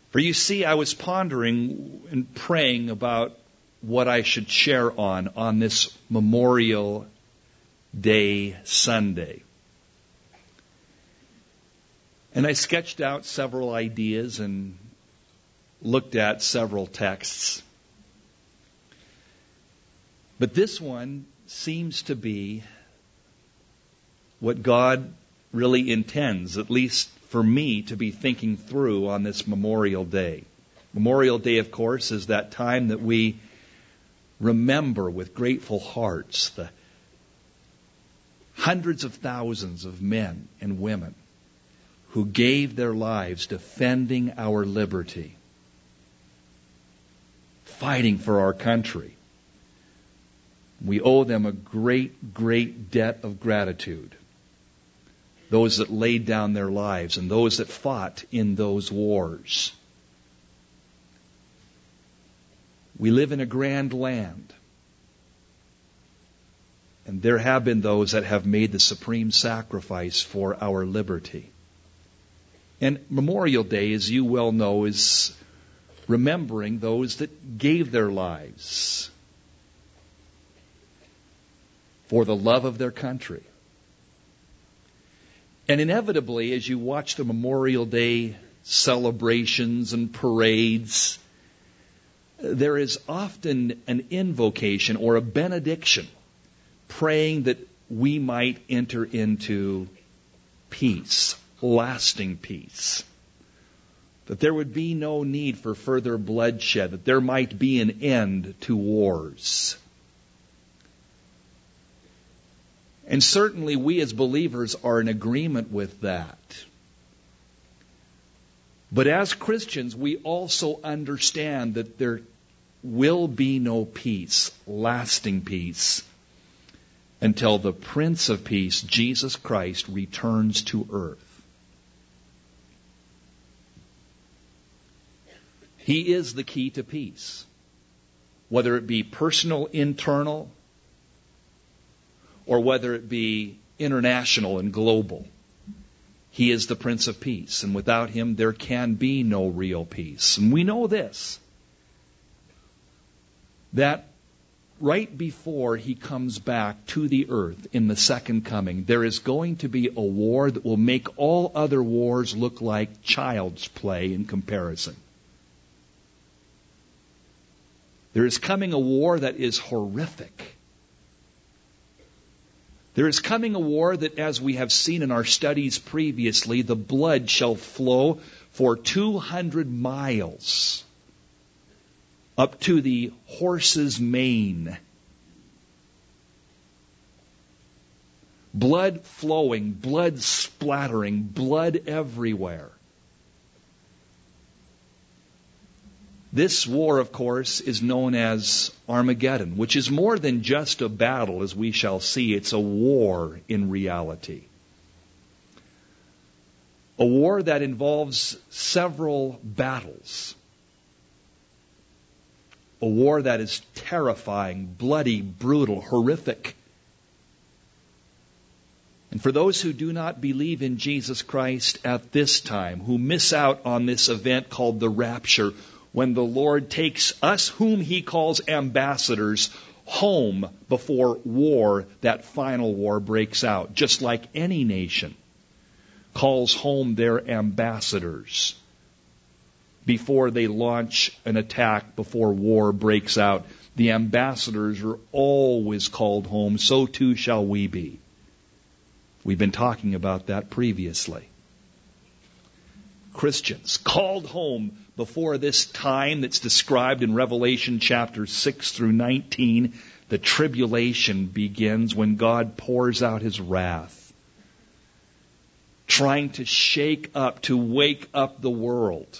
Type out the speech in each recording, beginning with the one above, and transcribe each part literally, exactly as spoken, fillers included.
For you see, I was pondering and praying about what I should share on, on this Memorial Day Sunday. And I sketched out several ideas and looked at several texts. But this one seems to be what God really intends, at least for me, to be thinking through on this Memorial Day. Memorial Day, of course, is that time that we remember with grateful hearts the hundreds of thousands of men and women who gave their lives defending our liberty, fighting for our country. We owe them a great, great debt of gratitude. Those that laid down their lives and those that fought in those wars. We live in a grand land. And there have been those that have made the supreme sacrifice for our liberty. And Memorial Day, as you well know, is remembering those that gave their lives for the love of their country. And inevitably, as you watch the Memorial Day celebrations and parades, there is often an invocation or a benediction praying that we might enter into peace, lasting peace. That there would be no need for further bloodshed, that there might be an end to wars. And certainly we as believers are in agreement with that. But as Christians, we also understand that there will be no peace, lasting peace, until the Prince of Peace, Jesus Christ, returns to earth. He is the key to peace, whether it be personal, internal, or whether it be international and global. He is the Prince of Peace, and without Him there can be no real peace. And we know this, that right before He comes back to the earth in the second coming, there is going to be a war that will make all other wars look like child's play in comparison. There is coming a war that is horrific. There is coming a war that, as we have seen in our studies previously, the blood shall flow for two hundred miles up to the horse's mane. Blood flowing, blood splattering, blood everywhere. This war, of course, is known as Armageddon, which is more than just a battle, as we shall see. It's a war in reality. A war that involves several battles. A war that is terrifying, bloody, brutal, horrific. And for those who do not believe in Jesus Christ at this time, who miss out on this event called the rapture, when the Lord takes us, whom He calls ambassadors, home before war, that final war, breaks out. Just like any nation calls home their ambassadors before they launch an attack, before war breaks out. The ambassadors are always called home. So too shall we be. We've been talking about that previously. Christians called home before this time that's described in Revelation chapter six through nineteen. The tribulation begins when God pours out His wrath, trying to shake up, to wake up the world.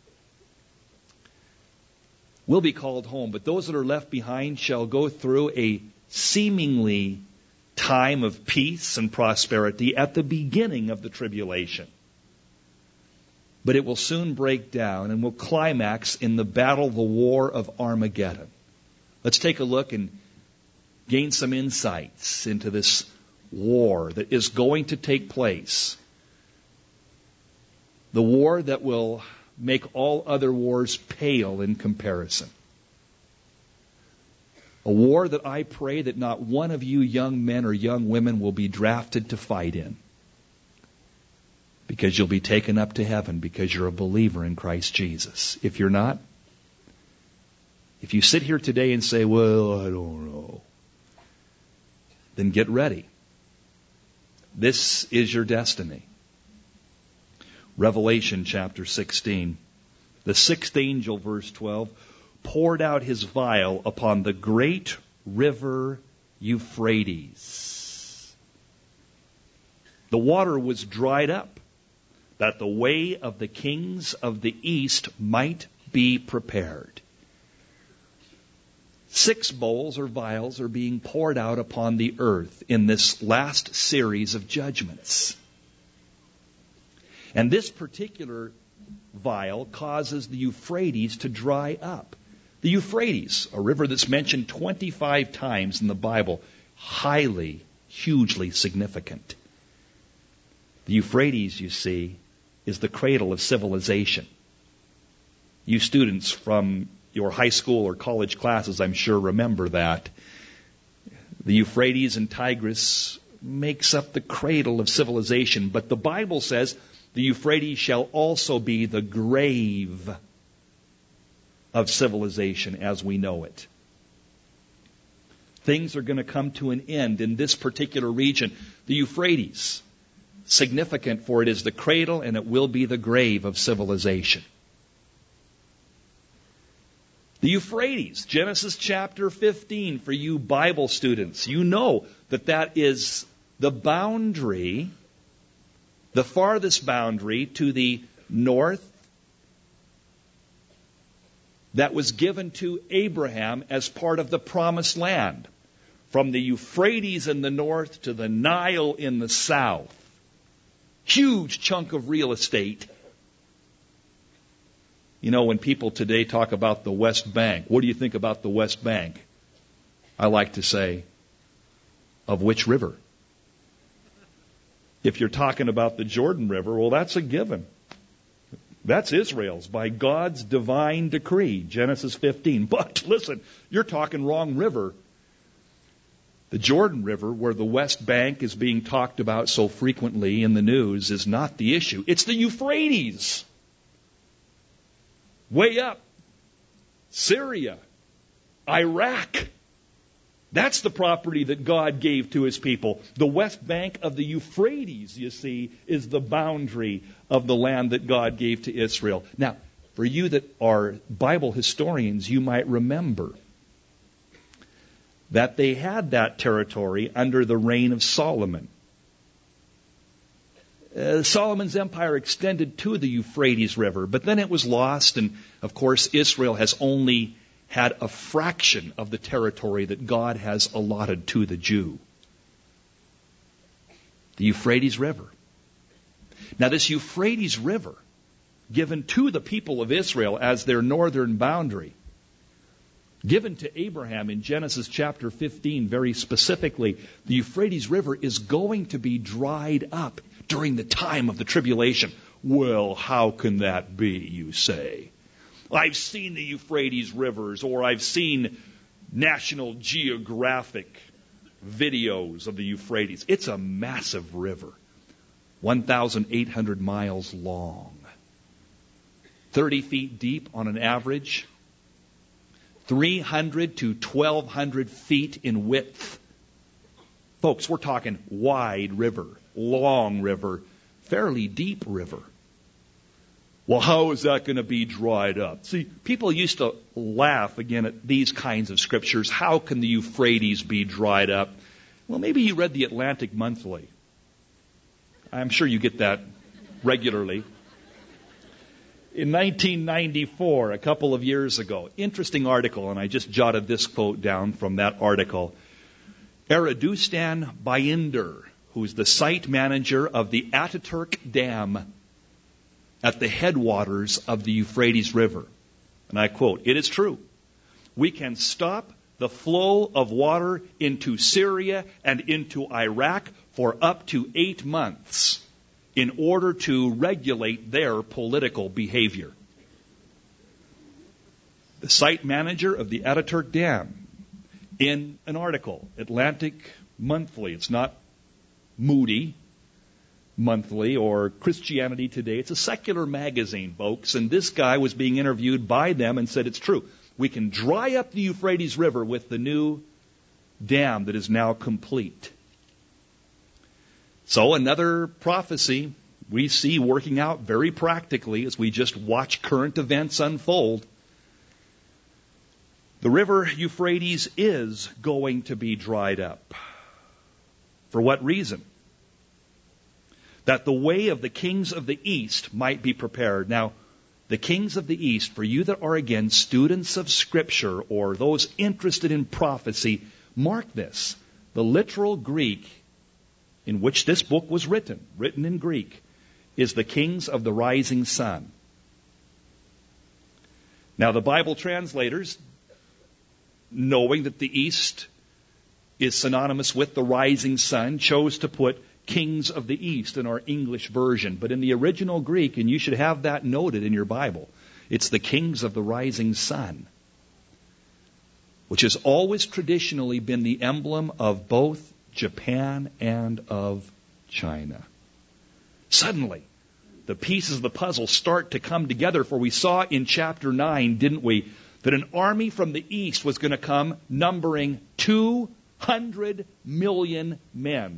We'll be called home, but those that are left behind shall go through a seemingly time of peace and prosperity at the beginning of the tribulation. But it will soon break down and will climax in the battle, the war of Armageddon. Let's take a look and gain some insights into this war that is going to take place. The war that will make all other wars pale in comparison. A war that I pray that not one of you young men or young women will be drafted to fight in. Because you'll be taken up to heaven because you're a believer in Christ Jesus. If you're not, if you sit here today and say, well, I don't know, then get ready. This is your destiny. Revelation chapter sixteen. The sixth angel, verse twelve, poured out his vial upon the great river Euphrates. The water was dried up, that the way of the kings of the east might be prepared. Six bowls or vials are being poured out upon the earth in this last series of judgments. And this particular vial causes the Euphrates to dry up. The Euphrates, a river that's mentioned twenty-five times in the Bible, highly, hugely significant. The Euphrates, you see, is the cradle of civilization. You students from your high school or college classes, I'm sure, remember that. The Euphrates and Tigris makes up the cradle of civilization, but the Bible says the Euphrates shall also be the grave of civilization as we know it. Things are going to come to an end in this particular region. The Euphrates, significant for it is the cradle and it will be the grave of civilization. The Euphrates, Genesis chapter fifteen, for you Bible students, you know that that is the boundary, the farthest boundary to the north that was given to Abraham as part of the promised land. From the Euphrates in the north to the Nile in the south. Huge chunk of real estate. You know, when people today talk about the West Bank, what do you think about the West Bank? I like to say, of which river? If you're talking about the Jordan River, well, that's a given. That's Israel's by God's divine decree, Genesis fifteen. But listen, you're talking wrong river. The Jordan River, where the West Bank is being talked about so frequently in the news, is not the issue. It's the Euphrates. Way up. Syria. Iraq. That's the property that God gave to His people. The West Bank of the Euphrates, you see, is the boundary of the land that God gave to Israel. Now, for you that are Bible historians, you might remember that they had that territory under the reign of Solomon. Uh, Solomon's empire extended to the Euphrates River, but then it was lost, and of course Israel has only had a fraction of the territory that God has allotted to the Jew. The Euphrates River. Now this Euphrates River, given to the people of Israel as their northern boundary, given to Abraham in Genesis chapter fifteen very specifically, the Euphrates River is going to be dried up during the time of the tribulation. Well, how can that be, you say? I've seen the Euphrates rivers, or I've seen National Geographic videos of the Euphrates. It's a massive river, one thousand eight hundred miles long, thirty feet deep on an average, three hundred to twelve hundred feet in width. Folks, we're talking wide river, long river, fairly deep river. Well, how is that going to be dried up? See, people used to laugh again at these kinds of scriptures. How can the Euphrates be dried up? Well, maybe you read the Atlantic Monthly. I'm sure you get that regularly. In nineteen ninety-four, a couple of years ago, interesting article, and I just jotted this quote down from that article. Eridustan Bayindir, who's the site manager of the Ataturk Dam at the headwaters of the Euphrates River. And I quote, "It is true. We can stop the flow of water into Syria and into Iraq for up to eight months in order to regulate their political behavior." the site manager of the Ataturk Dam, in an article, Atlantic Monthly. It's not Moody Monthly or Christianity Today. It's a secular magazine, folks. And this guy was being interviewed by them and said it's true. We can dry up the Euphrates River with the new dam that is now complete. So another prophecy we see working out very practically as we just watch current events unfold. The river Euphrates is going to be dried up. For what reason? That the way of the kings of the East might be prepared. Now, the kings of the East, for you that are again students of Scripture or those interested in prophecy, mark this. The literal Greek in which this book was written, written in Greek, is the kings of the rising sun. Now, the Bible translators, knowing that the East is synonymous with the rising sun, chose to put kings of the East in our English version. But in the original Greek, and you should have that noted in your Bible, it's the kings of the rising sun, which has always traditionally been the emblem of both Japan and of China. Suddenly, the pieces of the puzzle start to come together, for we saw in chapter nine, didn't we, that an army from the east was going to come numbering two hundred million men.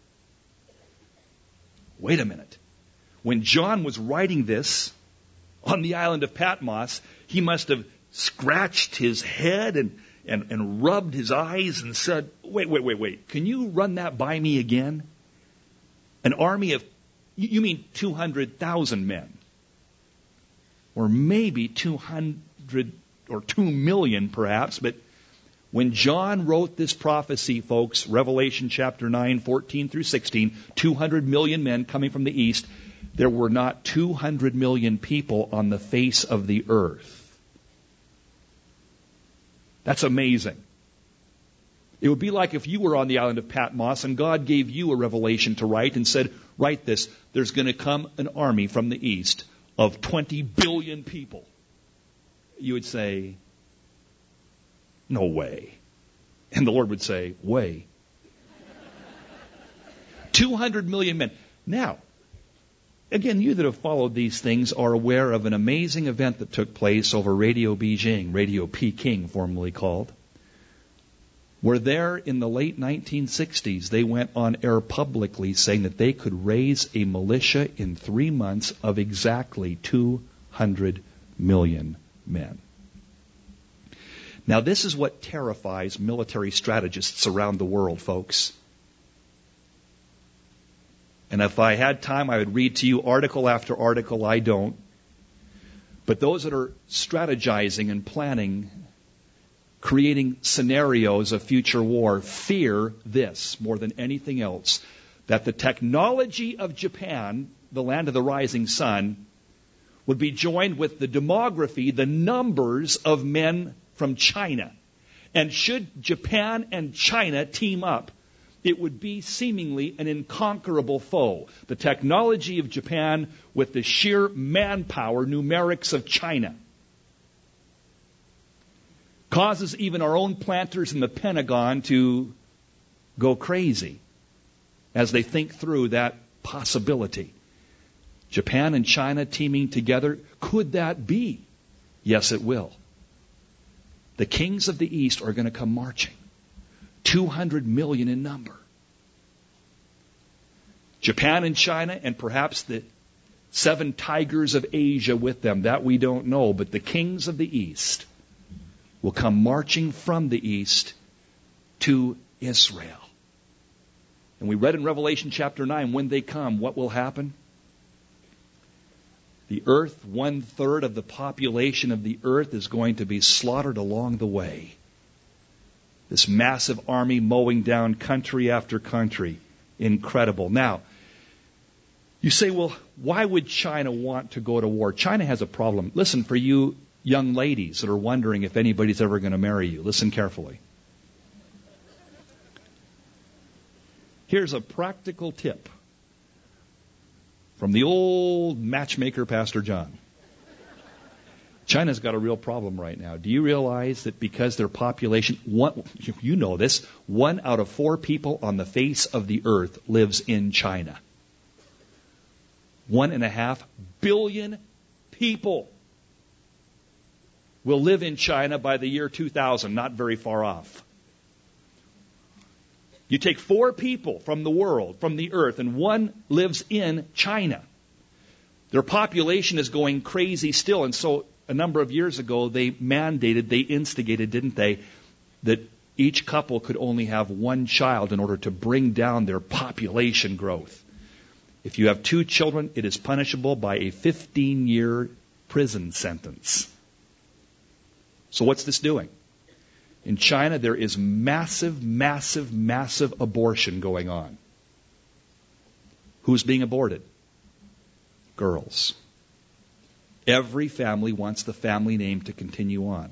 Wait a minute. When John was writing this on the island of Patmos, he must have scratched his head and, and, and rubbed his eyes and said, wait, wait, wait, wait. Can you run that by me again? An army of, you mean two hundred thousand men? Or maybe two hundred or two million perhaps, but when John wrote this prophecy, folks, Revelation chapter nine, fourteen through sixteen, two hundred million men coming from the east, there were not two hundred million people on the face of the earth. That's amazing. It would be like if you were on the island of Patmos and God gave you a revelation to write and said, write this, there's going to come an army from the east of twenty billion people. You would say, no way. And the Lord would say, way. two hundred million men. Now, again, you that have followed these things are aware of an amazing event that took place over Radio Beijing, Radio Peking, formerly called. Where there in the late nineteen sixties, they went on air publicly saying that they could raise a militia in three months of exactly two hundred million men. Now, this is what terrifies military strategists around the world, folks. And if I had time, I would read to you article after article. I don't. But those that are strategizing and planning, creating scenarios of future war, fear this more than anything else, that the technology of Japan, the land of the rising sun, would be joined with the demography, the numbers of men from China. And should Japan and China team up, it would be seemingly an inconquerable foe. The technology of Japan with the sheer manpower, numerics of China, causes even our own planters in the Pentagon to go crazy as they think through that possibility. Japan and China teaming together, could that be? Yes, it will. The kings of the East are going to come marching. two hundred million in number. Japan and China and perhaps the seven tigers of Asia with them, that we don't know, but the kings of the East will come marching from the East to Israel. And we read in Revelation chapter nine, when they come, what will happen? The earth, one third of the population of the earth is going to be slaughtered along the way. This massive army mowing down country after country. Incredible. Now, you say, well, why would China want to go to war? China has a problem. Listen, for you young ladies that are wondering if anybody's ever going to marry you, listen carefully. Here's a practical tip from the old matchmaker, Pastor John. China's got a real problem right now. Do you realize that because their population, one, you know this, one out of four people on the face of the earth lives in China. One and a half billion people will live in China by the year two thousand, not very far off. You take four people from the world, from the earth, and one lives in China. Their population is going crazy still, and so a number of years ago they mandated, they instigated, didn't they, that each couple could only have one child in order to bring down their population growth. If you have two children, it is punishable by a fifteen-year prison sentence. So what's this doing? In China, there is massive, massive, massive abortion going on. Who's being aborted? Girls. Every family wants the family name to continue on.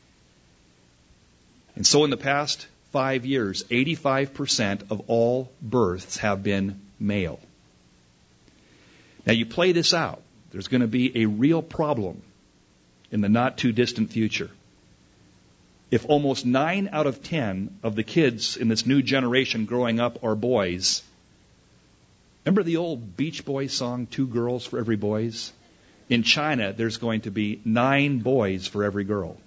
And so in the past five years, eighty-five percent of all births have been male. Now you play this out. There's going to be a real problem in the not too distant future. If almost nine out of ten of the kids in this new generation growing up are boys, remember the old Beach Boys song, Two Girls for Every Boys? In China, there's going to be nine boys for every girl.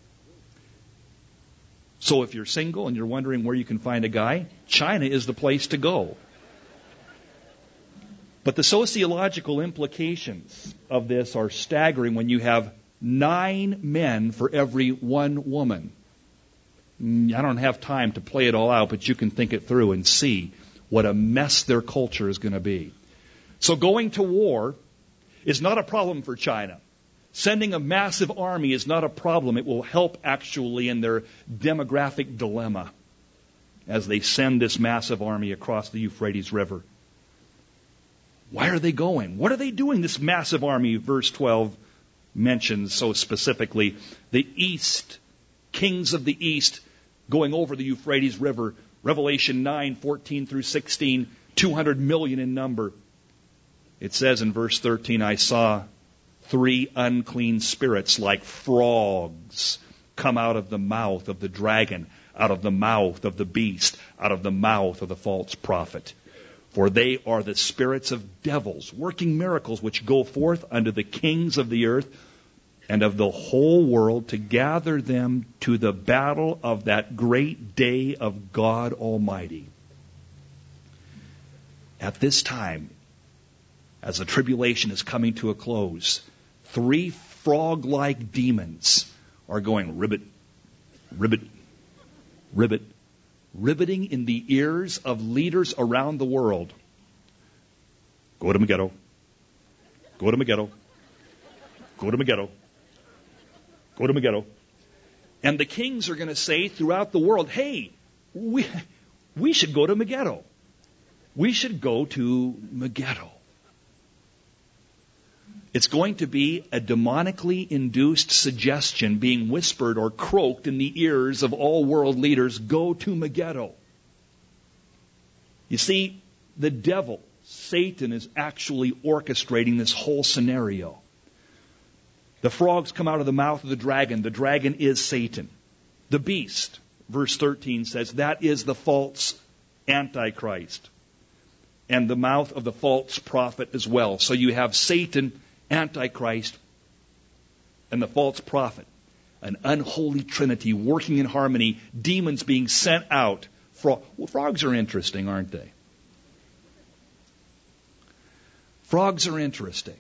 So if you're single and you're wondering where you can find a guy, China is the place to go. But the sociological implications of this are staggering when you have nine men for every one woman. I don't have time to play it all out, but you can think it through and see what a mess their culture is going to be. So going to war is not a problem for China. Sending a massive army is not a problem. It will help actually in their demographic dilemma as they send this massive army across the Euphrates River. Why are they going? What are they doing, this massive army? Verse twelve mentions so specifically the east, kings of the east going over the Euphrates River. Revelation nine, fourteen through sixteen, two hundred million in number. It says in verse thirteen, I saw three unclean spirits like frogs come out of the mouth of the dragon, out of the mouth of the beast, out of the mouth of the false prophet. For they are the spirits of devils, working miracles, which go forth unto the kings of the earth and of the whole world to gather them to the battle of that great day of God Almighty. At this time, as the tribulation is coming to a close, three frog-like demons are going ribbit, ribbit, ribbit, ribbiting in the ears of leaders around the world. Go to Megiddo. Go to Megiddo. Go to Megiddo. Go to Megiddo. And the kings are going to say throughout the world, hey, we, we should go to Megiddo. We should go to Megiddo. It's going to be a demonically induced suggestion being whispered or croaked in the ears of all world leaders, go to Megiddo. You see, the devil, Satan, is actually orchestrating this whole scenario. The frogs come out of the mouth of the dragon. The dragon is Satan. The beast, verse thirteen says, that is the false Antichrist. And the mouth of the false prophet as well. So you have Satan, Antichrist, and the false prophet. An unholy trinity working in harmony. Demons being sent out. Fro- well, frogs are interesting, aren't they? Frogs are interesting.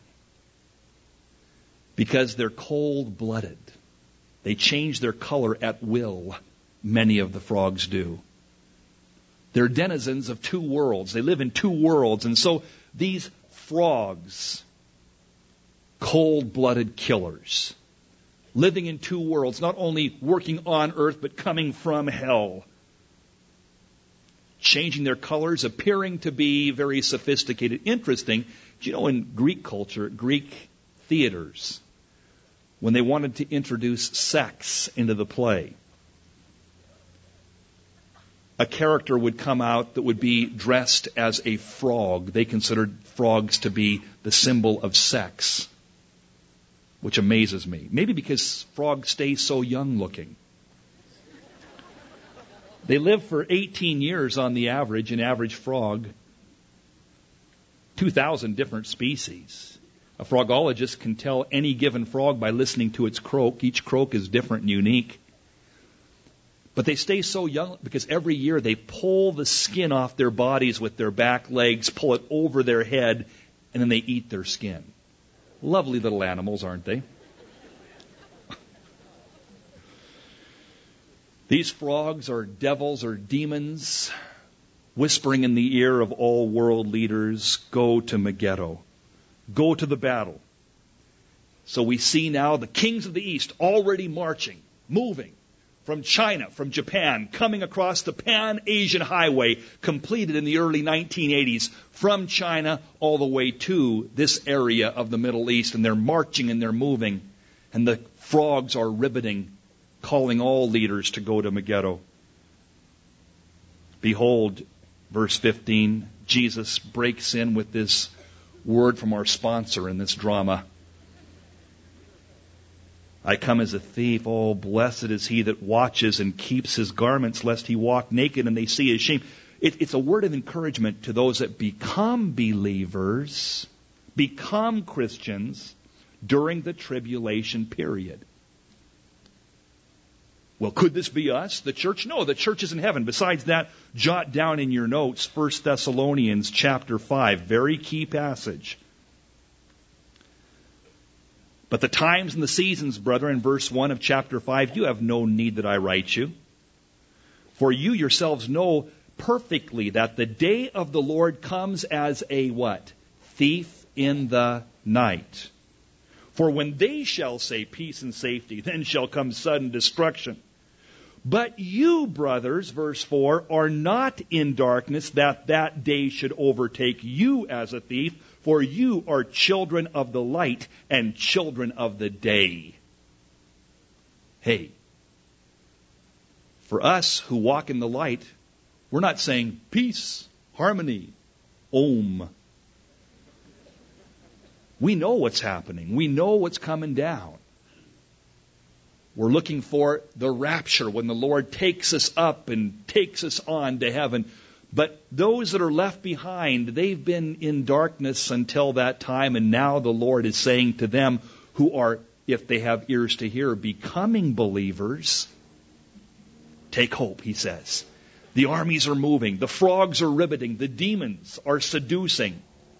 Because they're cold-blooded. They change their color at will. Many of the frogs do. They're denizens of two worlds. They live in two worlds. And so these frogs, cold-blooded killers, living in two worlds, not only working on earth, but coming from hell. Changing their colors, appearing to be very sophisticated. Interesting. Do you know in Greek culture, Greek theaters, when they wanted to introduce sex into the play, a character would come out that would be dressed as a frog. They considered frogs to be the symbol of sex. which amazes me. Maybe because frogs stay so young looking. They live for eighteen years on the average, an average frog. two thousand different species. A frogologist can tell any given frog by listening to its croak. Each croak is different and unique. But they stay so young because every year they pull the skin off their bodies with their back legs, pull it over their head, and then they eat their skin. Lovely little animals, aren't they? These frogs are devils or demons whispering in the ear of all world leaders, go to Megiddo. Go to the battle. So we see now the kings of the East already marching, moving from China, from Japan, coming across the Pan-Asian Highway, completed in the early nineteen eighties, from China all the way to this area of the Middle East. And they're marching and they're moving. And the frogs are ribbiting, calling all leaders to go to Megiddo. Behold, verse fifteen, Jesus breaks in with this word from our sponsor in this drama. I come as a thief. Oh, blessed is he that watches and keeps his garments, lest he walk naked and they see his shame. It, it's a word of encouragement to those that become believers, become Christians during the tribulation period. Well, could this be us, the church? No, the church is in heaven. Besides that, jot down in your notes First Thessalonians chapter five, very key passage. But the times and the seasons, brethren, verse one of chapter five, you have no need that I write you. For you yourselves know perfectly that the day of the Lord comes as a what? Thief in the night. For when they shall say peace and safety, then shall come sudden destruction. But you, brothers, verse four, are not in darkness, that that day should overtake you as a thief, for you are children of the light and children of the day. Hey, for us who walk in the light, we're not saying peace, harmony, om. We know what's happening. We know what's coming down. We're looking for the rapture when the Lord takes us up and takes us on to heaven. But those that are left behind, they've been in darkness until that time, and now the Lord is saying to them who are, if they have ears to hear, becoming believers, take hope, he says. The armies are moving. The frogs are ribbiting. The demons are seducing.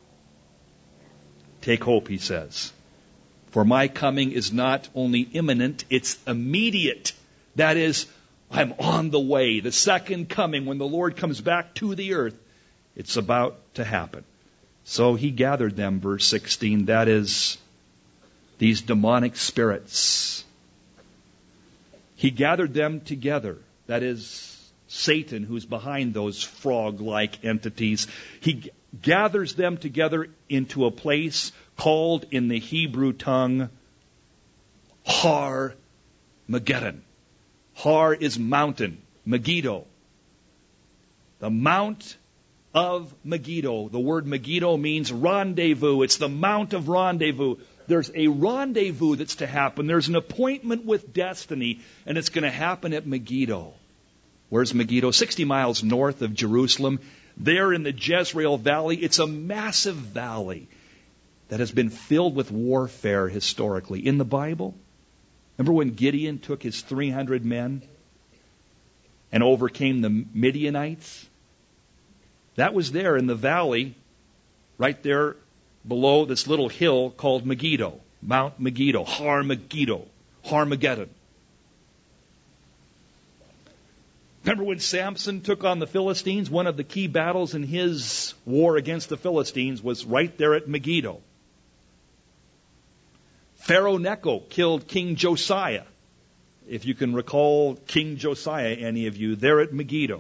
Take hope, he says. For my coming is not only imminent, it's immediate. That is, I'm on the way. The second coming, when the Lord comes back to the earth, it's about to happen. So he gathered them, verse sixteen. That is, these demonic spirits. He gathered them together. That is, Satan, who's behind those frog-like entities. He gathers them together into a place called in the Hebrew tongue Har Megiddon. Har is mountain, Megiddo. The Mount of Megiddo. The word Megiddo means rendezvous. It's the Mount of Rendezvous. There's a rendezvous that's to happen. There's an appointment with destiny, and it's going to happen at Megiddo. Where's Megiddo? sixty miles north of Jerusalem. There in the Jezreel Valley, it's a massive valley that has been filled with warfare historically. In the Bible, remember when Gideon took his three hundred men and overcame the Midianites? That was there in the valley, right there below this little hill called Megiddo, Mount Megiddo, Har Megiddo, Har Megiddon. Remember when Samson took on the Philistines? One of the key battles in his war against the Philistines was right there at Megiddo. Pharaoh Necho killed King Josiah. If you can recall King Josiah, any of you, there at Megiddo.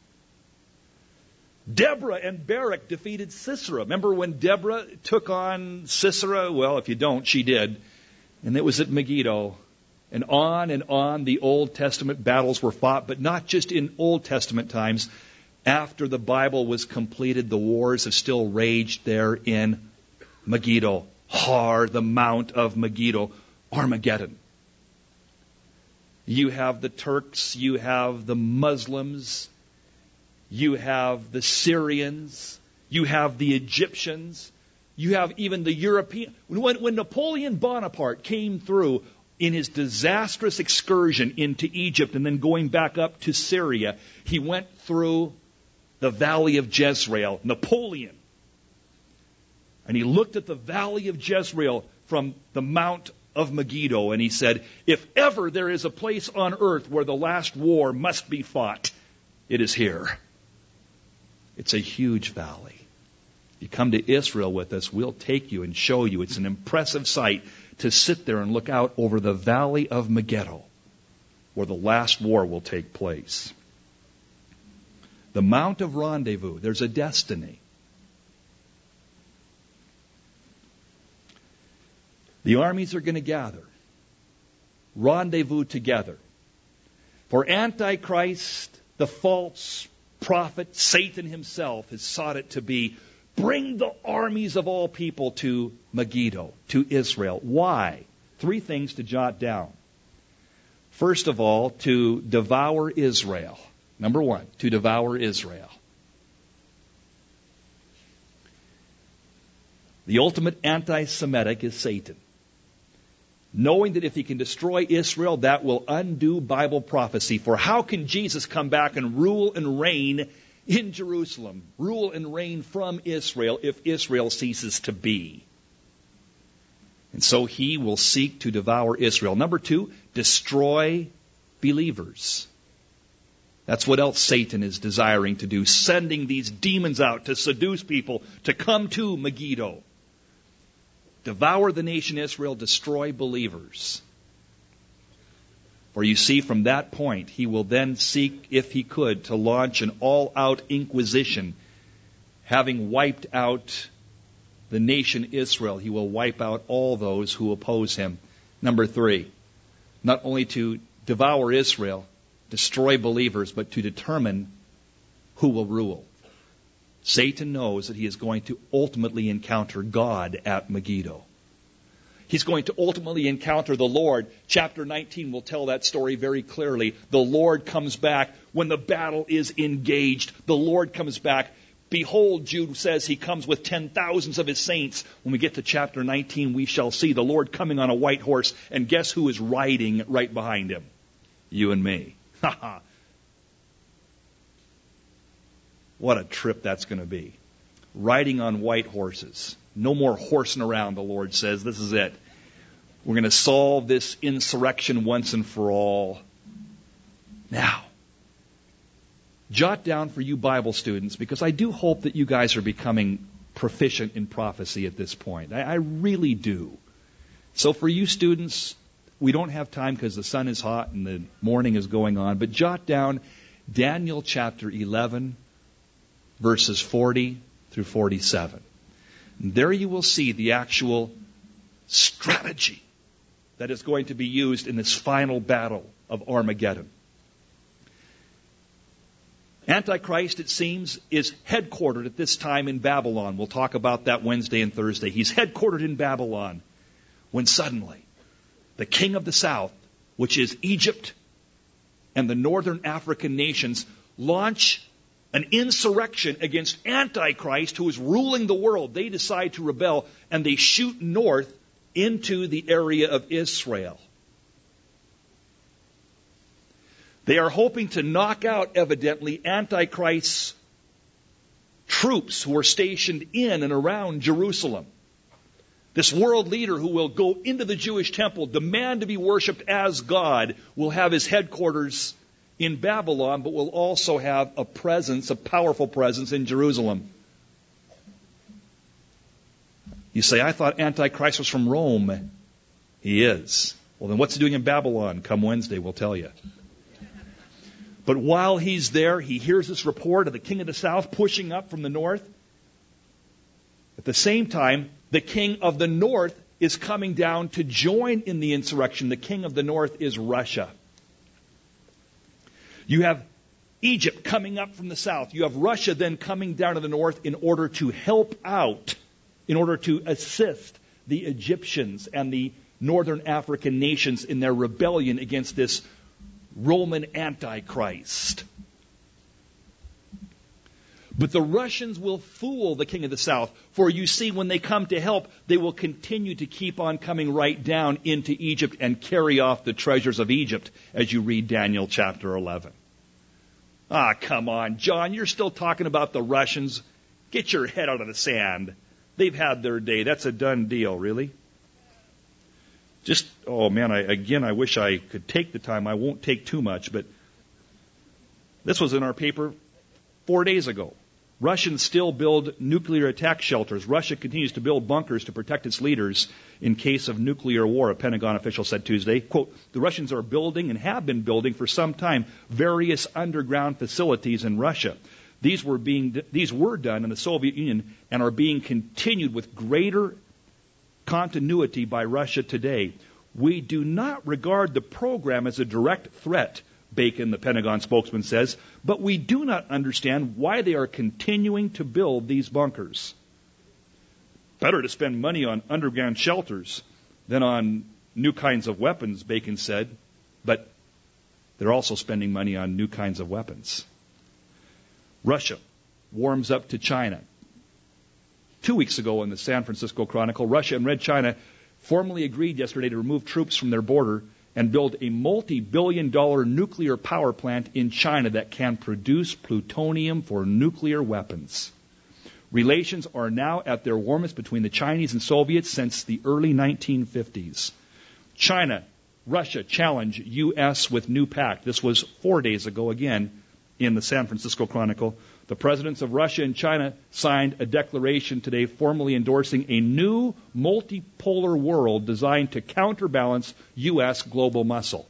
Deborah and Barak defeated Sisera. Remember when Deborah took on Sisera? Well, if you don't, she did. And it was at Megiddo. And on and on the Old Testament battles were fought, but not just in Old Testament times. After the Bible was completed, the wars have still raged there in Megiddo. Har, the Mount of Megiddo. Armageddon. You have the Turks, you have the Muslims, you have the Syrians, you have the Egyptians, you have even the European. When, when Napoleon Bonaparte came through in his disastrous excursion into Egypt and then going back up to Syria, he went through the valley of Jezreel, Napoleon. And he looked at the valley of Jezreel from the Mount of Megiddo, and he said, if ever there is a place on earth where the last war must be fought, it is here. It's a huge valley. If you come to Israel with us, we'll take you and show you. It's an impressive sight to sit there and look out over the valley of Megiddo, where the last war will take place. The Mount of Rendezvous, there's a destiny. The armies are going to gather, rendezvous together. For Antichrist, the false prophet, Satan himself, has sought it to be, bring the armies of all people to Megiddo, to Israel. Why? Three things to jot down. First of all, to devour Israel. Number one, to devour Israel. The ultimate anti-Semitic is Satan. Knowing that if he can destroy Israel, that will undo Bible prophecy. For how can Jesus come back and rule and reign in Jerusalem, rule and reign from Israel, if Israel ceases to be? And so he will seek to devour Israel. Number two, destroy believers. That's what else Satan is desiring to do, sending these demons out to seduce people to come to Megiddo. Devour the nation Israel, destroy believers. For you see, from that point, he will then seek, if he could, to launch an all-out inquisition. Having wiped out the nation Israel, he will wipe out all those who oppose him. Number three, not only to devour Israel, destroy believers, but to determine who will rule. Satan knows that he is going to ultimately encounter God at Megiddo. He's going to ultimately encounter the Lord. Chapter nineteen will tell that story very clearly. The Lord comes back when the battle is engaged. The Lord comes back. Behold, Jude says he comes with ten thousands of his saints. When we get to chapter nineteen, we shall see the Lord coming on a white horse. And guess who is riding right behind him? You and me. Ha ha. What a trip that's going to be. Riding on white horses. No more horsing around, the Lord says. This is it. We're going to solve this insurrection once and for all. Now, jot down for you Bible students, because I do hope that you guys are becoming proficient in prophecy at this point. I, I really do. So for you students, we don't have time because the sun is hot and the morning is going on, but jot down Daniel chapter eleven, verses forty through forty-seven. And there you will see the actual strategy that is going to be used in this final battle of Armageddon. Antichrist, it seems, is headquartered at this time in Babylon. We'll talk about that Wednesday and Thursday. He's headquartered in Babylon when suddenly the king of the south, which is Egypt, and the northern African nations launch an insurrection against Antichrist, who is ruling the world. They decide to rebel, and they shoot north into the area of Israel. They are hoping to knock out, evidently, Antichrist's troops who are stationed in and around Jerusalem. This world leader who will go into the Jewish temple, demand to be worshipped as God, will have his headquarters in Babylon, but will also have a presence, a powerful presence in Jerusalem. You say, I thought Antichrist was from Rome. He is. Well, then what's he doing in Babylon? Come Wednesday, we'll tell you. But while he's there, he hears this report of the king of the south pushing up from the north. At the same time, the king of the north is coming down to join in the insurrection. The king of the north is Russia. You have Egypt coming up from the south. You have Russia then coming down to the north in order to help out, in order to assist the Egyptians and the northern African nations in their rebellion against this Roman Antichrist. But the Russians will fool the king of the south. For you see, when they come to help, they will continue to keep on coming right down into Egypt and carry off the treasures of Egypt, as you read Daniel chapter eleven. Ah, come on, John, you're still talking about the Russians. Get your head out of the sand. They've had their day. That's a done deal, really. Just, oh man, I, again, I wish I could take the time. I won't take too much, but this was in our paper four days ago. Russians still build nuclear attack shelters. Russia continues to build bunkers to protect its leaders in case of nuclear war, a Pentagon official said Tuesday. Quote, the Russians are building and have been building for some time various underground facilities in Russia. These were being these were done in the Soviet Union and are being continued with greater continuity by Russia today. We do not regard the program as a direct threat, Bacon, the Pentagon spokesman, says, but we do not understand why they are continuing to build these bunkers. Better to spend money on underground shelters than on new kinds of weapons, Bacon said, but they're also spending money on new kinds of weapons. Russia warms up to China. Two weeks ago in the San Francisco Chronicle, Russia and Red China formally agreed yesterday to remove troops from their border and build a multi-billion dollar nuclear power plant in China that can produce plutonium for nuclear weapons. Relations are now at their warmest between the Chinese and Soviets since the early nineteen fifties. China, Russia challenge U S with new pact. This was four days ago again in the San Francisco Chronicle. The presidents of Russia and China signed a declaration today formally endorsing a new multipolar world designed to counterbalance U S global muscle.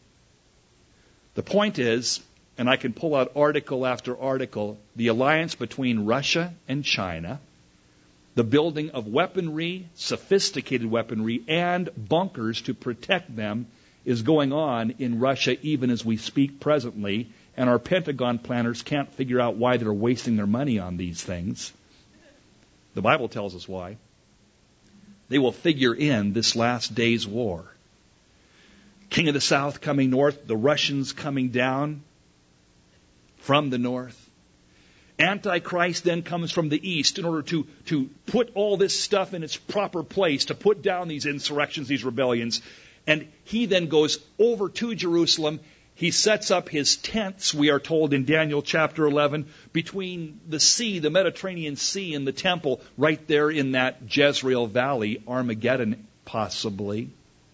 The point is, and I can pull out article after article, the alliance between Russia and China, the building of weaponry, sophisticated weaponry, and bunkers to protect them is going on in Russia even as we speak presently. And our Pentagon planners can't figure out why they're wasting their money on these things. The Bible tells us why. They will figure in this last day's war. King of the South coming north, the Russians coming down from the north. Antichrist then comes from the east in order to, to put all this stuff in its proper place, to put down these insurrections, these rebellions. And he then goes over to Jerusalem. He sets up his tents, we are told in Daniel chapter eleven, between the sea, the Mediterranean Sea, and the temple, right there in that Jezreel Valley, Armageddon possibly,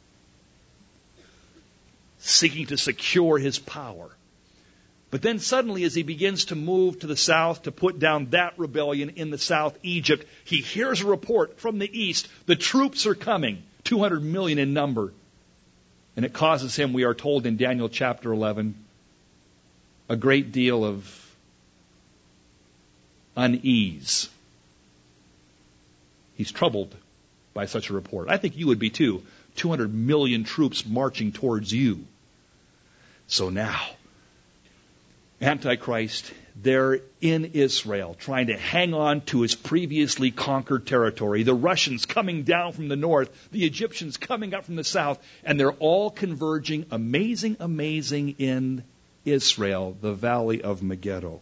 seeking to secure his power. But then suddenly, as he begins to move to the south to put down that rebellion in the south, Egypt, he hears a report from the east. The troops are coming, two hundred million in number. And it causes him, we are told in Daniel chapter eleven, a great deal of unease. He's troubled by such a report. I think you would be too. two hundred million troops marching towards you. So now, Antichrist there in Israel, trying to hang on to his previously conquered territory. The Russians coming down from the north, the Egyptians coming up from the south, and they're all converging, amazing, amazing, in Israel, the valley of Megiddo.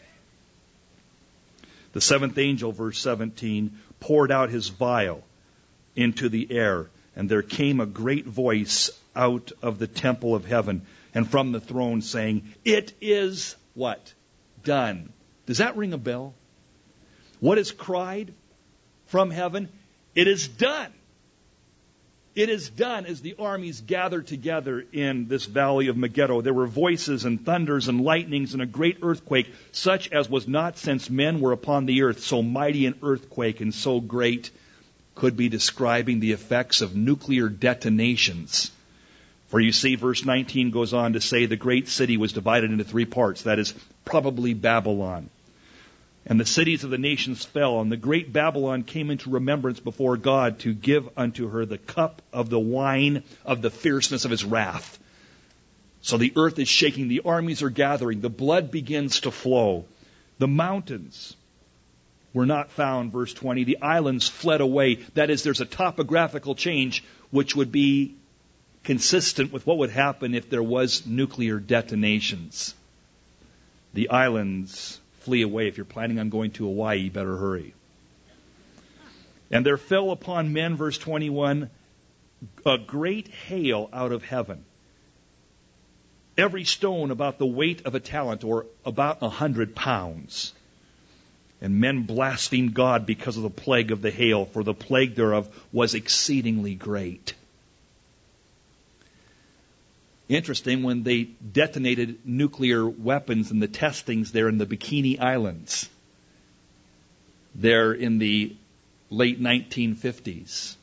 The seventh angel, verse seventeen, poured out his vial into the air, and there came a great voice out of the temple of heaven and from the throne saying, "It is" what? Done. Does that ring a bell? What is cried from heaven? It is done. It is done as the armies gathered together in this valley of Megiddo. There were voices and thunders and lightnings and a great earthquake, such as was not since men were upon the earth. So mighty an earthquake and so great could be describing the effects of nuclear detonations. For you see, verse nineteen goes on to say the great city was divided into three parts. That is probably Babylon. And the cities of the nations fell, and the great Babylon came into remembrance before God to give unto her the cup of the wine of the fierceness of his wrath. So the earth is shaking, the armies are gathering, the blood begins to flow. The mountains were not found, verse twenty. The islands fled away. That is, there's a topographical change which would be consistent with what would happen if there was nuclear detonations. The islands flee away. If you're planning on going to Hawaii, you better hurry. And there fell upon men, verse twenty-one, a great hail out of heaven. Every stone about the weight of a talent, or about a hundred pounds. And men blasphemed God because of the plague of the hail, for the plague thereof was exceedingly great. Interesting, when they detonated nuclear weapons in the testings there in the Bikini Islands, there in the late nineteen fifties.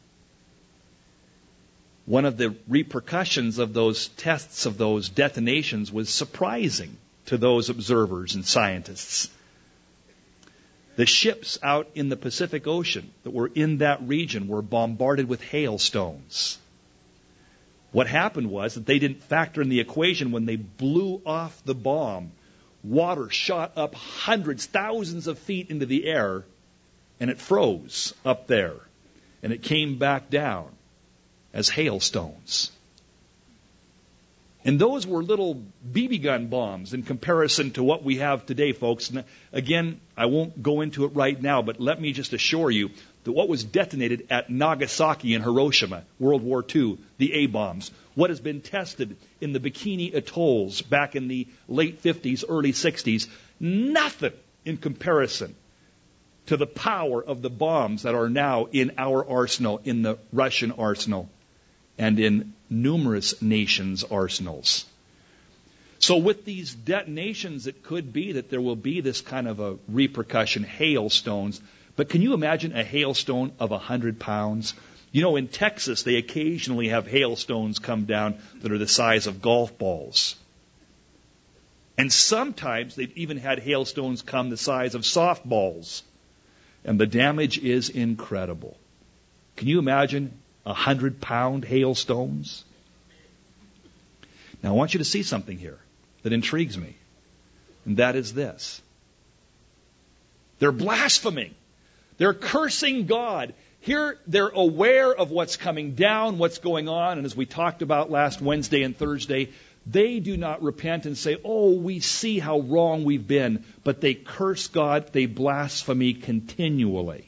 One of the repercussions of those tests, of those detonations, was surprising to those observers and scientists. The ships out in the Pacific Ocean that were in that region were bombarded with hailstones. What happened was that they didn't factor in the equation when they blew off the bomb. Water shot up hundreds, thousands of feet into the air, and it froze up there. And it came back down as hailstones. And those were little B B gun bombs in comparison to what we have today, folks. And again, I won't go into it right now, but let me just assure you that what was detonated at Nagasaki and Hiroshima, World War Two, the A-bombs, what has been tested in the Bikini Atolls back in the late fifties, early sixties, nothing in comparison to the power of the bombs that are now in our arsenal, in the Russian arsenal, and in numerous nations' arsenals. So with these detonations, it could be that there will be this kind of a repercussion, hailstones. But can you imagine a hailstone of a hundred pounds? You know, in Texas, they occasionally have hailstones come down that are the size of golf balls. And sometimes they've even had hailstones come the size of softballs. And the damage is incredible. Can you imagine a hundred-pound hailstones? Now, I want you to see something here that intrigues me. And that is this. They're blaspheming. They're cursing God. Here, they're aware of what's coming down, what's going on. And as we talked about last Wednesday and Thursday, they do not repent and say, oh, we see how wrong we've been. But they curse God. They blaspheme continually.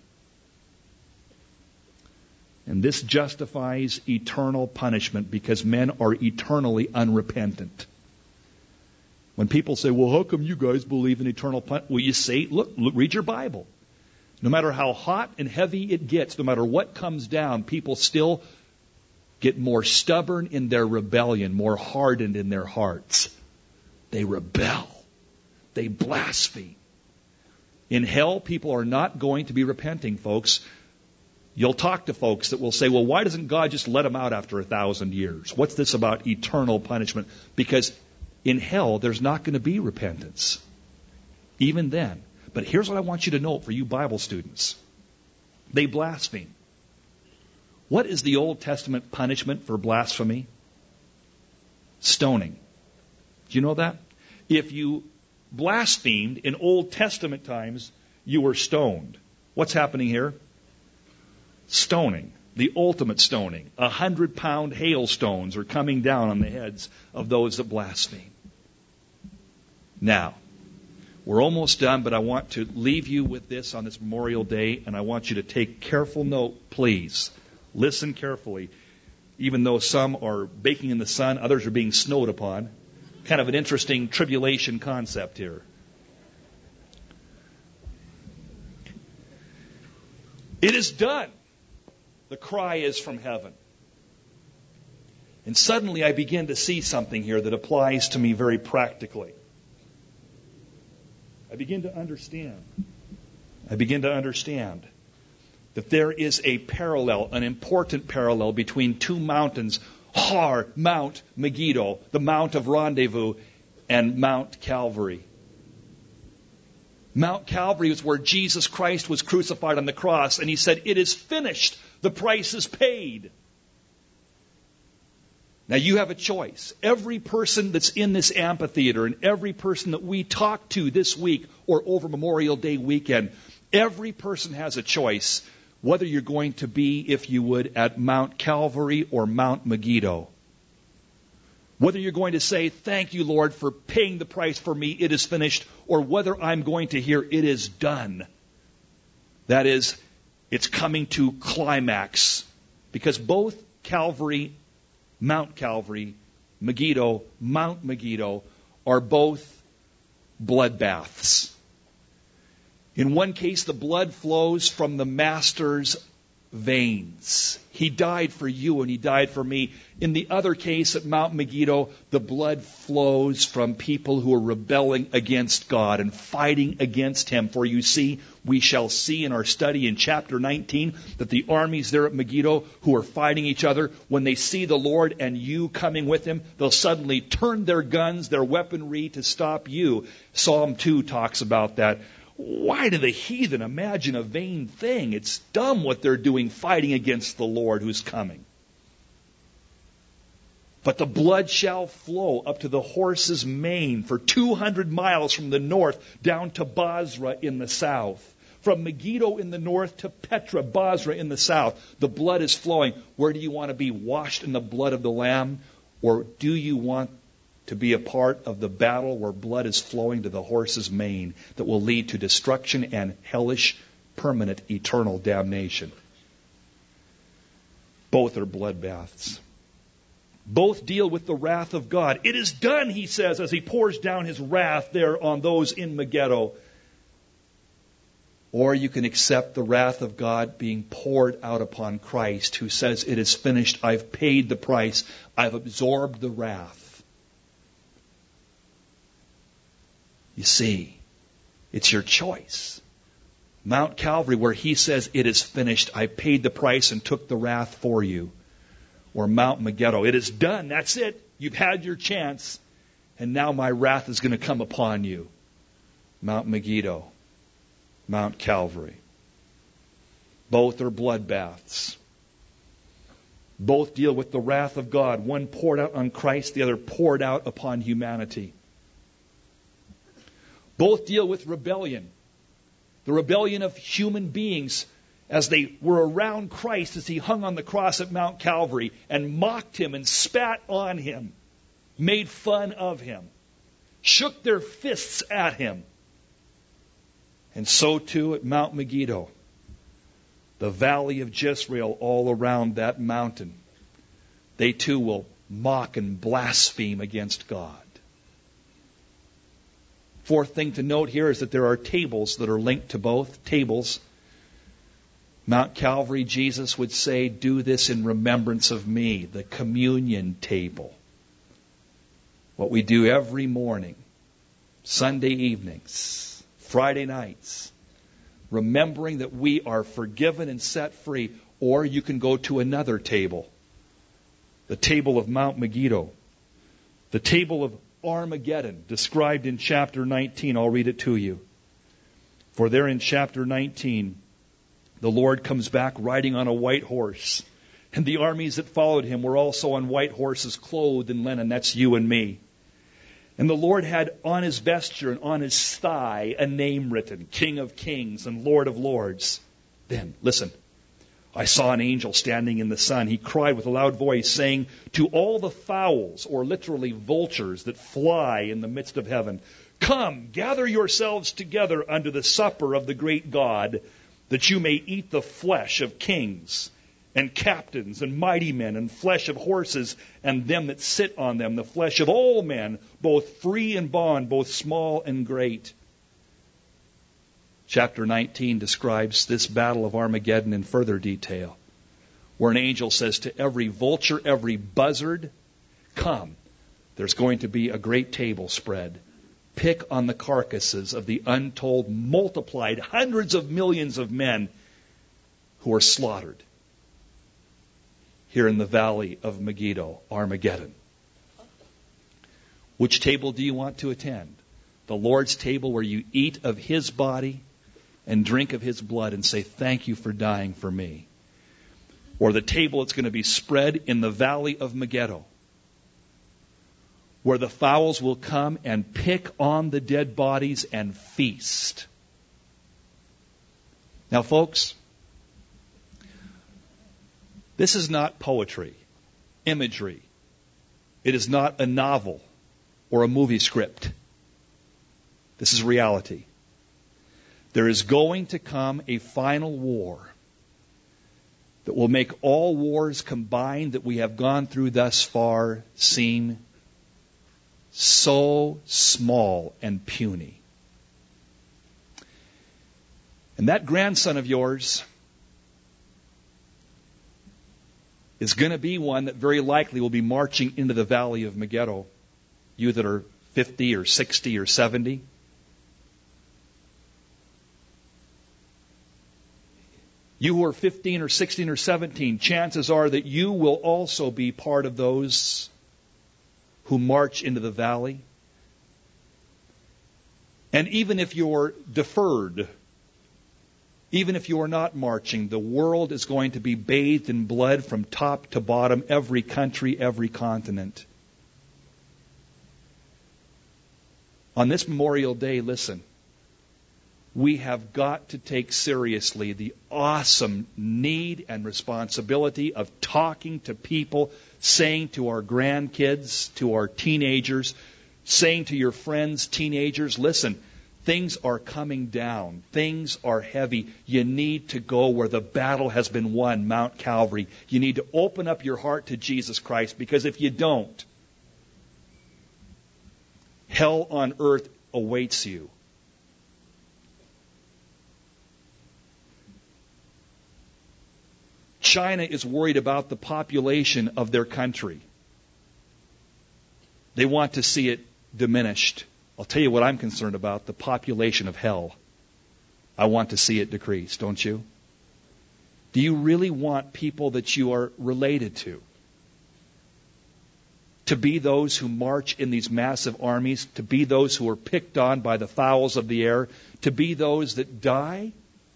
And this justifies eternal punishment because men are eternally unrepentant. When people say, well, how come you guys believe in eternal punishment? Well, you say, look, look, read your Bible. No matter how hot and heavy it gets, no matter what comes down, people still get more stubborn in their rebellion, more hardened in their hearts. They rebel. They blaspheme. In hell, people are not going to be repenting, folks. You'll talk to folks that will say, well, why doesn't God just let them out after a thousand years? What's this about eternal punishment? Because in hell, there's not going to be repentance. Even then. But here's what I want you to know for you Bible students. They blaspheme. What is the Old Testament punishment for blasphemy? Stoning. Do you know that? If you blasphemed in Old Testament times, you were stoned. What's happening here? Stoning. The ultimate stoning. A hundred pound hailstones are coming down on the heads of those that blaspheme. Now, we're almost done, but I want to leave you with this on this Memorial Day, and I want you to take careful note, please. Listen carefully. Even though some are baking in the sun, others are being snowed upon. Kind of an interesting tribulation concept here. It is done. The cry is from heaven. And suddenly I begin to see something here that applies to me very practically. I begin to understand. I begin to understand that there is a parallel, an important parallel between two mountains, Har, Mount Megiddo, the Mount of Rendezvous, and Mount Calvary. Mount Calvary is where Jesus Christ was crucified on the cross, and he said, it is finished. The price is paid. Now you have a choice. Every person that's in this amphitheater and every person that we talk to this week or over Memorial Day weekend, Every person has a choice whether you're going to be, if you would, at Mount Calvary or Mount Megiddo. Whether you're going to say, thank you, Lord, for paying the price for me, it is finished, or whether I'm going to hear, it is done. That is, it's coming to climax. Because both Calvary, Mount Calvary, Megiddo, Mount Megiddo, are both bloodbaths. In one case, the blood flows from the Master's veins. He died for you and he died for me. In the other case, at Mount Megiddo, the blood flows from people who are rebelling against God and fighting against Him. For you see, we shall see in our study in chapter nineteen that the armies there at Megiddo who are fighting each other, when they see the Lord and you coming with Him, they'll suddenly turn their guns, their weaponry to stop you. Psalm two talks about that. Why do the heathen imagine a vain thing? It's dumb what they're doing, fighting against the Lord who's coming. But the blood shall flow up to the horse's mane for two hundred miles from the north down to Basra in the south. From Megiddo in the north to Petra, Basra in the south. The blood is flowing. Where do you want to be? Washed in the blood of the Lamb? Or do you want to be a part of the battle where blood is flowing to the horse's mane that will lead to destruction and hellish, permanent, eternal damnation? Both are bloodbaths. Both deal with the wrath of God. It is done, He says, as He pours down His wrath there on those in Megiddo. Or you can accept the wrath of God being poured out upon Christ, who says, it is finished, I've paid the price, I've absorbed the wrath. You see, it's your choice. Mount Calvary, where He says, it is finished, I paid the price and took the wrath for you. Or Mount Megiddo, it is done, that's it. You've had your chance, and now my wrath is going to come upon you. Mount Megiddo, Mount Calvary. Both are bloodbaths. Both deal with the wrath of God. One poured out on Christ, the other poured out upon humanity. Both deal with rebellion. The rebellion of human beings as they were around Christ as He hung on the cross at Mount Calvary and mocked Him and spat on Him, made fun of Him, shook their fists at Him. And so too at Mount Megiddo, the valley of Jezreel all around that mountain, they too will mock and blaspheme against God. Fourth thing to note here is that there are tables that are linked to both. Tables. Mount Calvary, Jesus would say, do this in remembrance of me. The communion table. What we do every morning, Sunday evenings, Friday nights, remembering that we are forgiven and set free. Or you can go to another table. The table of Mount Megiddo. The table of Armageddon, described in chapter nineteen. I'll read it to you. For there in chapter nineteen, the Lord comes back riding on a white horse. And the armies that followed Him were also on white horses, clothed in linen. That's you and me. And the Lord had on His vesture and on His thigh a name written, King of Kings and Lord of Lords. Then, listen. I saw an angel standing in the sun. He cried with a loud voice, saying, to all the fowls, or literally vultures, that fly in the midst of heaven, come, gather yourselves together unto the supper of the great God, that you may eat the flesh of kings and captains and mighty men, and flesh of horses and them that sit on them, the flesh of all men, both free and bond, both small and great. Chapter nineteen describes this battle of Armageddon in further detail, where an angel says to every vulture, every buzzard, come, there's going to be a great table spread. Pick on the carcasses of the untold, multiplied hundreds of millions of men who are slaughtered here in the valley of Megiddo, Armageddon. Which table do you want to attend? The Lord's table, where you eat of His body and drink of His blood and say, thank you for dying for me. Or the table that's going to be spread in the valley of Megiddo, where the fowls will come and pick on the dead bodies and feast. Now, folks, this is not poetry, imagery. It is not a novel or a movie script. This is reality. There is going to come a final war that will make all wars combined that we have gone through thus far seem so small and puny. And that grandson of yours is going to be one that very likely will be marching into the valley of Megiddo. You that are fifty or sixty or seventy. You who are fifteen or sixteen or seventeen, chances are that you will also be part of those who march into the valley. And even if you're deferred, even if you are not marching, the world is going to be bathed in blood from top to bottom, every country, every continent. On this Memorial Day, listen, we have got to take seriously the awesome need and responsibility of talking to people, saying to our grandkids, to our teenagers, saying to your friends, teenagers, listen, things are coming down. Things are heavy. You need to go where the battle has been won, Mount Calvary. You need to open up your heart to Jesus Christ, because if you don't, hell on earth awaits you. China is worried about the population of their country. They want to see it diminished. I'll tell you what I'm concerned about, the population of hell. I want to see it decrease, don't you? Do you really want people that you are related to to be those who march in these massive armies, to be those who are picked on by the fowls of the air, to be those that die?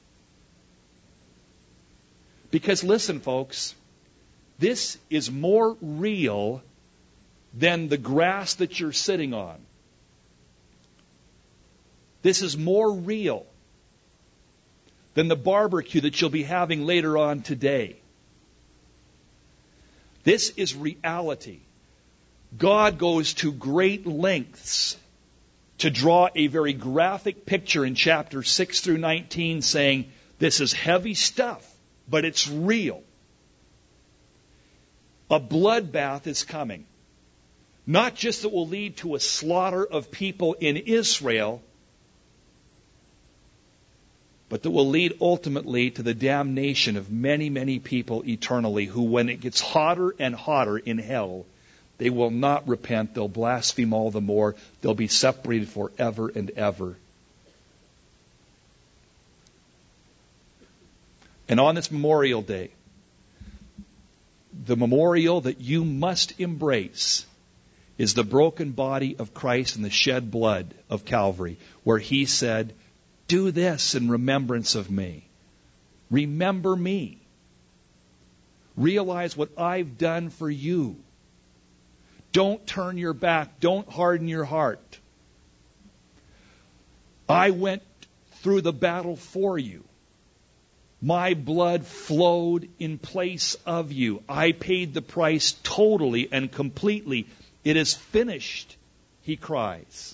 Because listen, folks, this is more real than the grass that you're sitting on. This is more real than the barbecue that you'll be having later on today. This is reality. God goes to great lengths to draw a very graphic picture in chapter six through nineteen, saying, this is heavy stuff, but it's real. A bloodbath is coming. Not just that will lead to a slaughter of people in Israel, but that will lead ultimately to the damnation of many, many people eternally, who, when it gets hotter and hotter in hell, they will not repent. They'll blaspheme all the more. They'll be separated forever and ever. And on this Memorial Day, the memorial that you must embrace is the broken body of Christ and the shed blood of Calvary, where He said, do this in remembrance of me. Remember me. Realize what I've done for you. Don't turn your back. Don't harden your heart. I went through the battle for you. My blood flowed in place of you. I paid the price totally and completely. It is finished, He cries.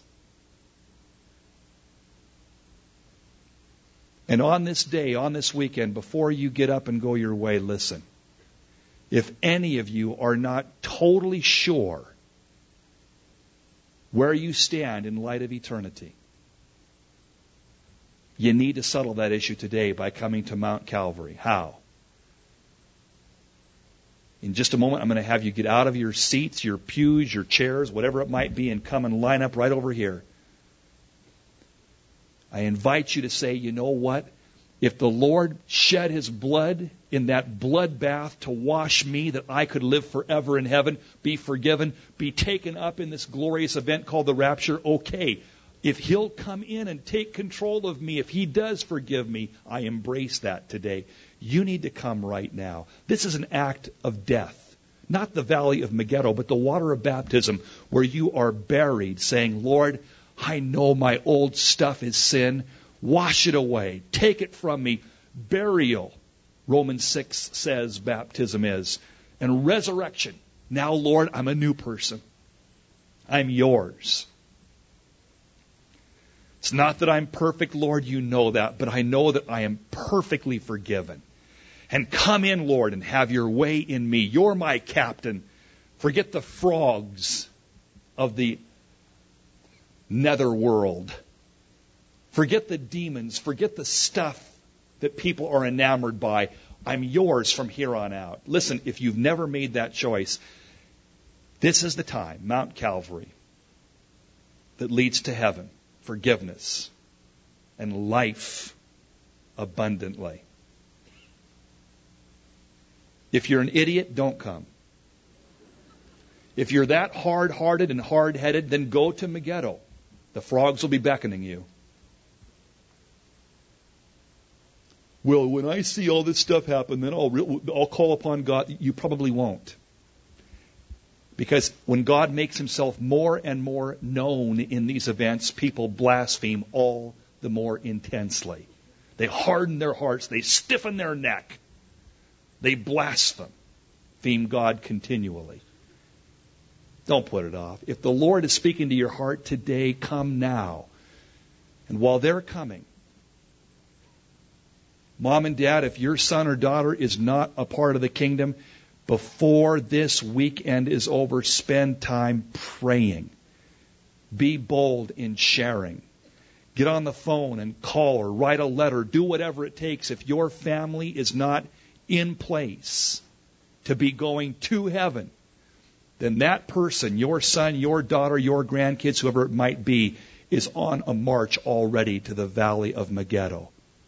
And on this day, on this weekend, before you get up and go your way, listen. If any of you are not totally sure where you stand in light of eternity, you need to settle that issue today by coming to Mount Calvary. How? In just a moment, I'm going to have you get out of your seats, your pews, your chairs, whatever it might be, and come and line up right over here. I invite you to say, you know what? If the Lord shed His blood in that blood bath to wash me, that I could live forever in heaven, be forgiven, be taken up in this glorious event called the rapture, okay. If He'll come in and take control of me, if He does forgive me, I embrace that today. You need to come right now. This is an act of death. Not the valley of Megiddo, but the water of baptism, where you are buried, saying, Lord, I know my old stuff is sin. Wash it away. Take it from me. burial, Romans six says baptism is, and resurrection. Now, Lord, I'm a new person. I'm yours. It's not that I'm perfect, Lord, you know that, but I know that I am perfectly forgiven. And come in, Lord, and have your way in me. You're my captain. Forget the frogs of the netherworld. Forget the demons. Forget the stuff that people are enamored by. I'm yours from here on out. Listen, if you've never made that choice, this is the time, Mount Calvary, that leads to heaven, forgiveness, and life abundantly. If you're an idiot, don't come. If you're that hard-hearted and hard-headed, then go to Megiddo. The frogs will be beckoning you. Well, when I see all this stuff happen, then I'll, re- I'll call upon God. You probably won't. Because when God makes himself more and more known in these events, people blaspheme all the more intensely. They harden their hearts. They stiffen their neck. They blaspheme God continually. Don't put it off. If the Lord is speaking to your heart today, come now. And while they're coming, Mom and Dad, if your son or daughter is not a part of the kingdom, before this weekend is over, spend time praying. Be bold in sharing. Get on the phone and call or write a letter. Do whatever it takes. If your family is not in place to be going to heaven, then that person, your son, your daughter, your grandkids, whoever it might be, is on a march already to the valley of Megiddo.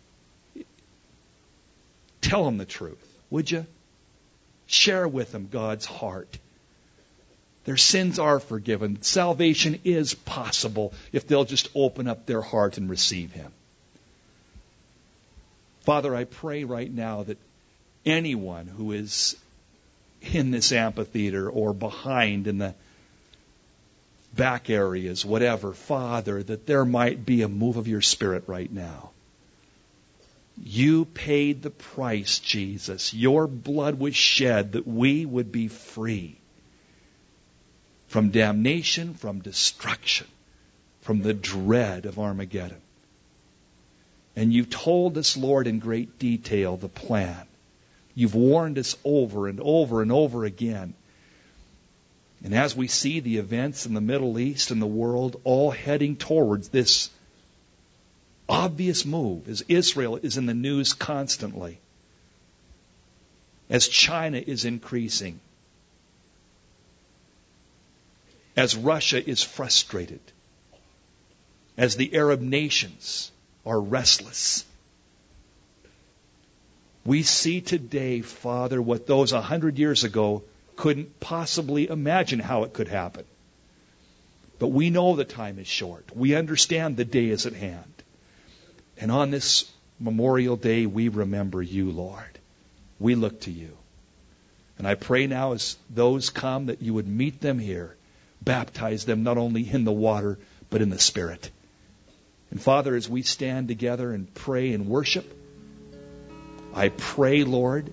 Tell them the truth, would you? Share with them God's heart. Their sins are forgiven. Salvation is possible if they'll just open up their heart and receive him. Father, I pray right now that anyone who is in this amphitheater or behind in the back areas, whatever, Father, that there might be a move of your Spirit right now. You paid the price, Jesus. Your blood was shed that we would be free from damnation, from destruction, from the dread of Armageddon. And you told us, Lord, in great detail the plan. You've warned us over and over and over again. And as we see the events in the Middle East and the world all heading towards this obvious move, as Israel is in the news constantly, as China is increasing, as Russia is frustrated, as the Arab nations are restless, we see today, Father, what those a hundred years ago couldn't possibly imagine how it could happen. But we know the time is short. We understand the day is at hand. And on this Memorial Day, we remember you, Lord. We look to you. And I pray now as those come that you would meet them here, baptize them not only in the water, but in the Spirit. And Father, as we stand together and pray and worship, I pray, Lord,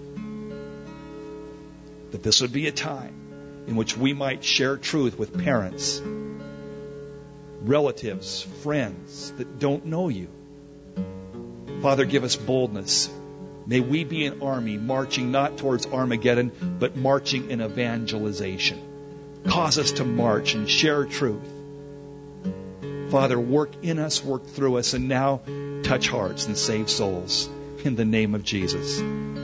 that this would be a time in which we might share truth with parents, relatives, friends that don't know you. Father, give us boldness. May we be an army marching not towards Armageddon, but marching in evangelization. Cause us to march and share truth. Father, work in us, work through us, and now touch hearts and save souls. In the name of Jesus.